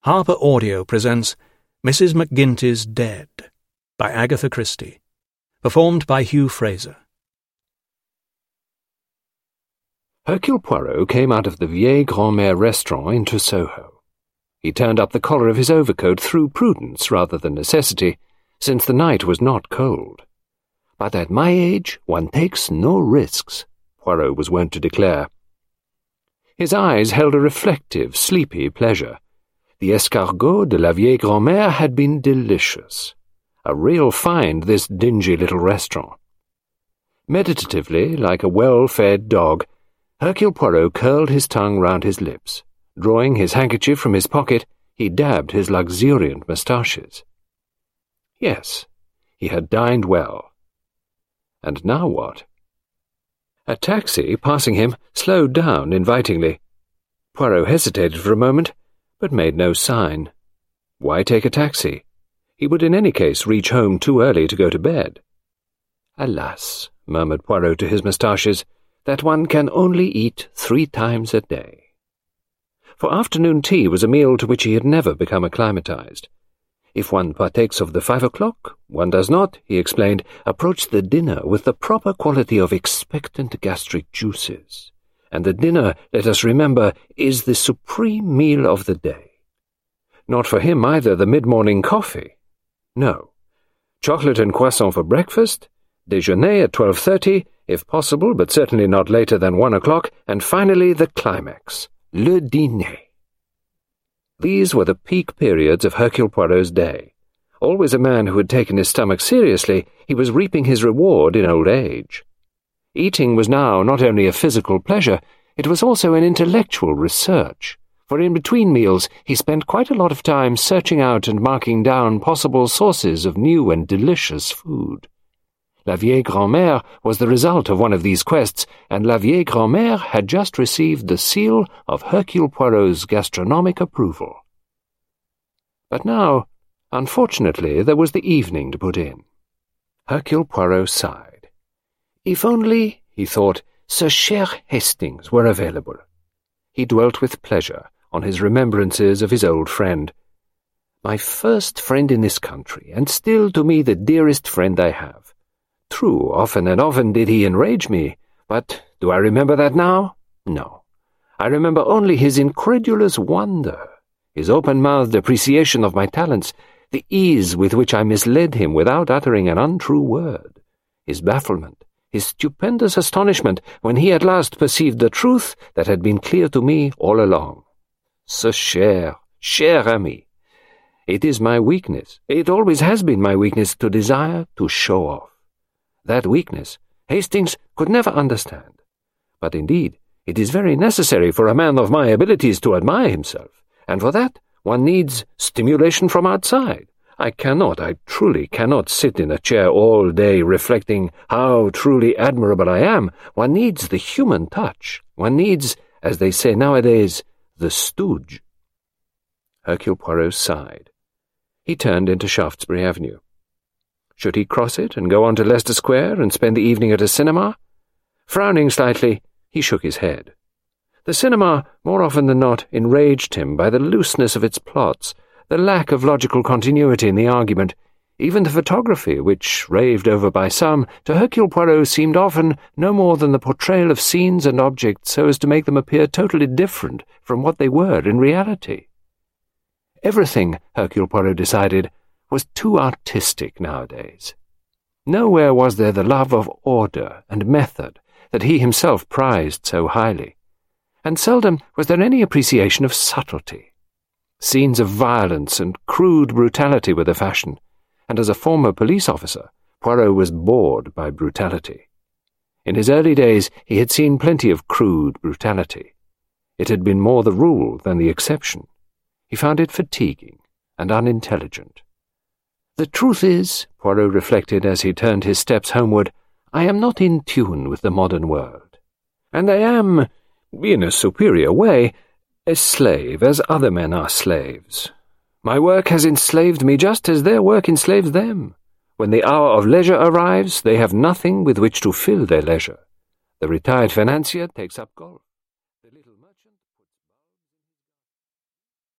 Harper Audio presents Mrs. McGinty's Dead by Agatha Christie, performed by Hugh Fraser. Hercule Poirot came out of the Vieille Grand-Mère restaurant into Soho. He turned up the collar of his overcoat through prudence rather than necessity, since the night was not cold. "But at my age one takes no risks," Poirot was wont to declare. His eyes held a reflective, sleepy pleasure. The escargot de la Vieille Grand-Mère had been delicious. A real find, this dingy little restaurant. Meditatively, like a well-fed dog, Hercule Poirot curled his tongue round his lips. Drawing his handkerchief from his pocket, he dabbed his luxuriant moustaches. Yes, he had dined well. And now what? A taxi, passing him, slowed down invitingly. Poirot hesitated for a moment, but made no sign. Why take a taxi? He would in any case reach home too early to go to bed. "Alas," murmured Poirot to his moustaches, "that one can only eat 3 times a day." For afternoon tea was a meal to which he had never become acclimatized. If one partakes of the 5 o'clock, one does not, he explained, approach the dinner with the proper quality of expectant gastric juices. And the dinner, let us remember, is the supreme meal of the day. Not for him either the mid-morning coffee. No. Chocolate and croissant for breakfast, déjeuner at 12:30, if possible, but certainly not later than 1 o'clock, and finally the climax, le dîner. These were the peak periods of Hercule Poirot's day. Always a man who had taken his stomach seriously, he was reaping his reward in old age. Eating was now not only a physical pleasure, it was also an intellectual research, for in between meals he spent quite a lot of time searching out and marking down possible sources of new and delicious food. La Vieille Grand-Mère was the result of one of these quests, and La Vieille Grand-Mère had just received the seal of Hercule Poirot's gastronomic approval. But now, unfortunately, there was the evening to put in. Hercule Poirot sighed. If only, he thought, Sir Cher Hastings were available. He dwelt with pleasure on his remembrances of his old friend. "My first friend in this country, and still to me the dearest friend I have. True, often and often did he enrage me, but do I remember that now? No. I remember only his incredulous wonder, his open-mouthed appreciation of my talents, the ease with which I misled him without uttering an untrue word, his bafflement, his stupendous astonishment when he at last perceived the truth that had been clear to me all along. Ce cher ami. It is my weakness, it always has been my weakness, to desire to show off. That weakness Hastings could never understand. But indeed, it is very necessary for a man of my abilities to admire himself, and for that one needs stimulation from outside. I truly cannot sit in a chair all day reflecting how truly admirable I am. One needs the human touch. One needs, as they say nowadays, the stooge. Hercule Poirot sighed. He turned into Shaftesbury Avenue. Should he cross it and go on to Leicester Square and spend the evening at a cinema? Frowning slightly, he shook his head. The cinema, more often than not, enraged him by the looseness of its plots, the lack of logical continuity in the argument. Even the photography, which, raved over by some, to Hercule Poirot seemed often no more than the portrayal of scenes and objects so as to make them appear totally different from what they were in reality. Everything, Hercule Poirot decided, was too artistic nowadays. Nowhere was there the love of order and method that he himself prized so highly, and seldom was there any appreciation of subtlety. Scenes of violence and crude brutality were the fashion, and as a former police officer, Poirot was bored by brutality. In his early days he had seen plenty of crude brutality. It had been more the rule than the exception. He found it fatiguing and unintelligent. The truth is, Poirot reflected as he turned his steps homeward, I am not in tune with the modern world, and I am, in a superior way, a slave, as other men are slaves. My work has enslaved me just as their work enslaves them. When the hour of leisure arrives, they have nothing with which to fill their leisure. The retired financier takes up golf.